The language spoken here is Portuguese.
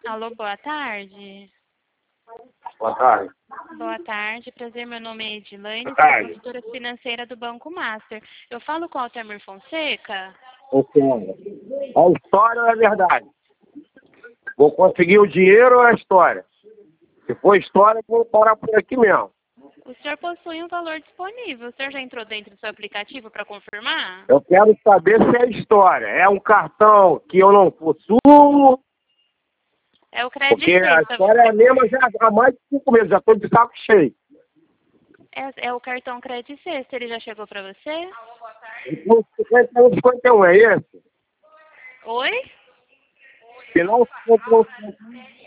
Alô, boa tarde. Boa tarde. Boa tarde, prazer, meu nome é Edilane, Boa sou tarde. consultora financeira do Banco Master. Eu falo com o Altamir Fonseca? A história é verdade. Vou conseguir o dinheiro ou a história? Se for história, vou parar por aqui mesmo. O senhor possui um valor disponível. O senhor já entrou dentro do seu aplicativo para confirmar? Eu quero saber se é história. É um cartão que eu não possuo, É o Credit porque a Sexta. história é a mesma já há mais de 5 meses. Já estou de saco cheio. É o cartão Credit Sexta. Ele já chegou para você? Então, 51, 51, é esse? Oi? Final 51.